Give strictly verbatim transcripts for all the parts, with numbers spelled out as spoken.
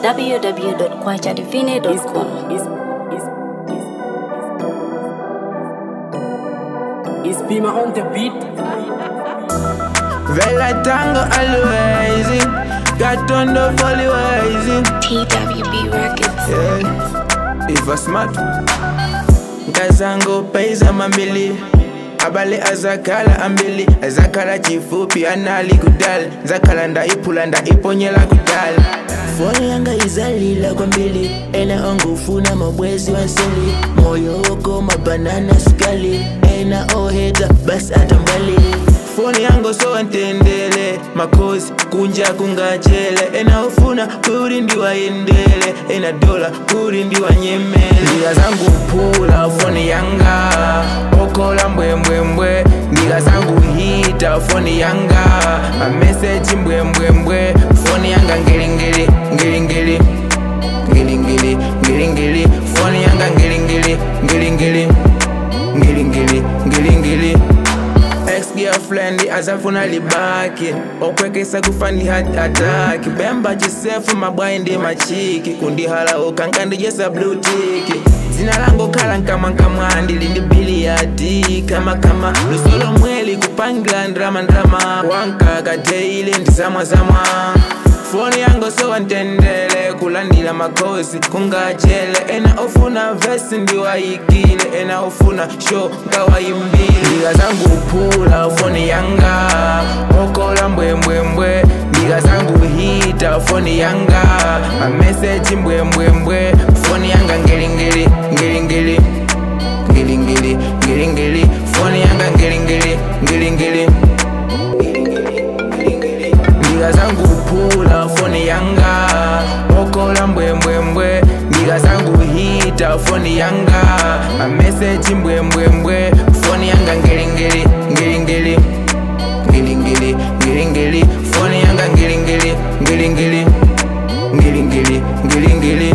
w w w dot kwacha divine dot com. It's Pima on the beat. Vela tango always got on the volley wise. T W B Records. Yeah, if I smart Kazango pesa mamili abale azakala ambili azakala chifupi anali kudal zakala nda ipula nda iponyela kudal fone yanga izalila kwa mbili ena ongu funa mabwezi wasili moyo woko mabanana sukali ena oheta bas atambali fone yango so antendele makozi kunja kungachele ena ufuna kuri ndiwa yendele ena dola kuri ndiwa nyemele ndiga zangu pula fone yanga okola mbwe mbwe mbwe ndiga zangu hita fone yanga a message mbwe mbwe mbwe fone yanga ngeli ngeli ngeli ngeli ngeli ngeli ngeli ngeli fone yanga ngeli ngeli ngeli ngeli ngeli ngeli ngeli ngeli ex-girlfriend azafuna libaki okwekesa kufani heart attack bemba chisefu mabwayi ndi machiki kundihala okankandi jesa blue tick zina lango kala nkama nkama ndili ndi biliyadi kama kama lusolo mweli kupangila ndrama ndrama wankaka teile ndizamwa zamwa fone yango so antendele kulandila makosi kungachele ena ofuna vesi ndiwayikile ena ofuna show ngawayimbile ndiga zangu pula fone yanga okola mbwe mbwe mbwe ndiga zangu hita fone yanga a message mbwe mbwe mbwe fone yanga ngeli ngeli ngeli ngeli ngeli ngeli ngeli ngeli fone yanga ngeli ngeli ngeli ngeli ndiga zangu pula fone yanga okola mbwe mbwe mbwe ndiga zangu hita fone yanga a message mbwe mbwe mbwe fone yanga ngeli ngeli ngeli ngeli ngeli ngeli ngeli ngeli fone yanga ngeli ngeli ngeli ngeli ngeli ngeli ngeli ngeli.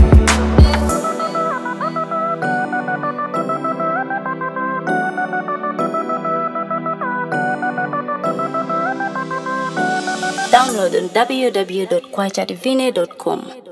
Download on w w w dot kwacha divine dot com.